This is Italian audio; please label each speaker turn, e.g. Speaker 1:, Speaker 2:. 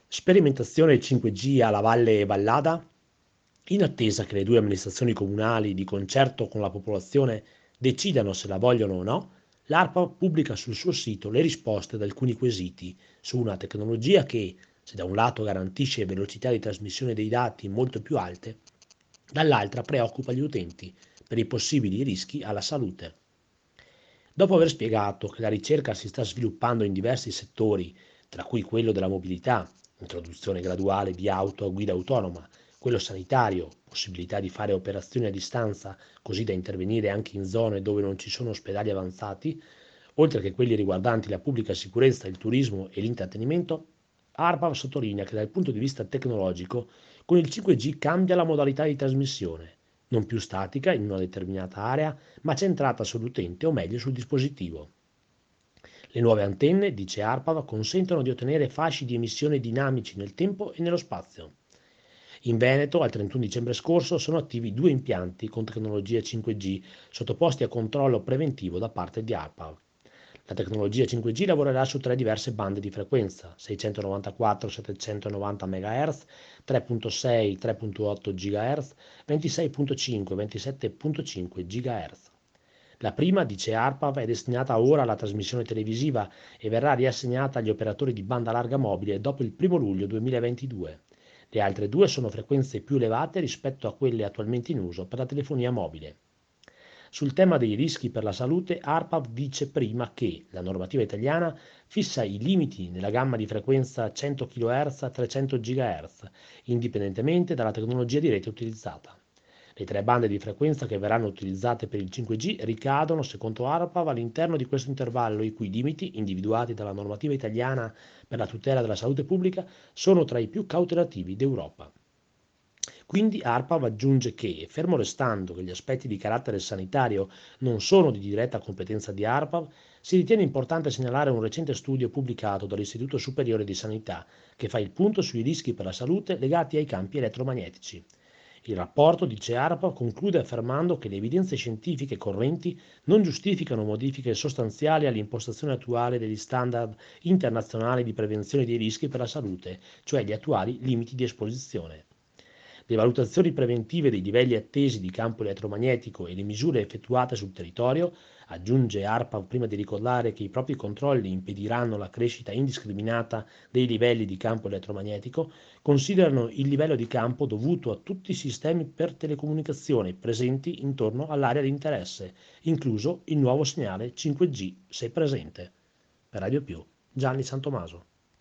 Speaker 1: Sperimentazione 5G alla Valle Vallada? In attesa che le due amministrazioni comunali, di concerto con la popolazione, decidano se la vogliono o no, l'ARPA pubblica sul suo sito le risposte ad alcuni quesiti su una tecnologia che, se da un lato garantisce velocità di trasmissione dei dati molto più alte, dall'altra preoccupa gli utenti per i possibili rischi alla salute. Dopo aver spiegato che la ricerca si sta sviluppando in diversi settori, tra cui quello della mobilità, introduzione graduale di auto a guida autonoma, quello sanitario, possibilità di fare operazioni a distanza così da intervenire anche in zone dove non ci sono ospedali avanzati, oltre che quelli riguardanti la pubblica sicurezza, il turismo e l'intrattenimento, ARPAV sottolinea che dal punto di vista tecnologico con il 5G cambia la modalità di trasmissione, non più statica in una determinata area, ma centrata sull'utente o meglio sul dispositivo. Le nuove antenne, dice ARPAV, consentono di ottenere fasci di emissione dinamici nel tempo e nello spazio. In Veneto, al 31 dicembre scorso, sono attivi due impianti con tecnologia 5G sottoposti a controllo preventivo da parte di ARPAV. La tecnologia 5G lavorerà su tre diverse bande di frequenza, 694-790 MHz, 3.6-3.8 GHz, 26.5-27.5 GHz. La prima, dice ARPAV, è destinata ora alla trasmissione televisiva e verrà riassegnata agli operatori di banda larga mobile dopo il 1 luglio 2022. Le altre due sono frequenze più elevate rispetto a quelle attualmente in uso per la telefonia mobile. Sul tema dei rischi per la salute, ARPAV dice prima che la normativa italiana fissa i limiti nella gamma di frequenza 100 kHz a 300 GHz, indipendentemente dalla tecnologia di rete utilizzata. Le tre bande di frequenza che verranno utilizzate per il 5G ricadono, secondo ARPAV, all'interno di questo intervallo, i cui limiti, individuati dalla normativa italiana per la tutela della salute pubblica, sono tra i più cautelativi d'Europa. Quindi ARPAV aggiunge che, fermo restando che gli aspetti di carattere sanitario non sono di diretta competenza di ARPAV, si ritiene importante segnalare un recente studio pubblicato dall'Istituto Superiore di Sanità che fa il punto sui rischi per la salute legati ai campi elettromagnetici. Il rapporto, dice ARPAV, conclude affermando che le evidenze scientifiche correnti non giustificano modifiche sostanziali all'impostazione attuale degli standard internazionali di prevenzione dei rischi per la salute, cioè gli attuali limiti di esposizione. Le valutazioni preventive dei livelli attesi di campo elettromagnetico e le misure effettuate sul territorio, aggiunge ARPAV prima di ricordare che i propri controlli impediranno la crescita indiscriminata dei livelli di campo elettromagnetico, considerano il livello di campo dovuto a tutti i sistemi per telecomunicazione presenti intorno all'area di interesse, incluso il nuovo segnale 5G, se presente. Per Radio Più, Gianni Santomaso.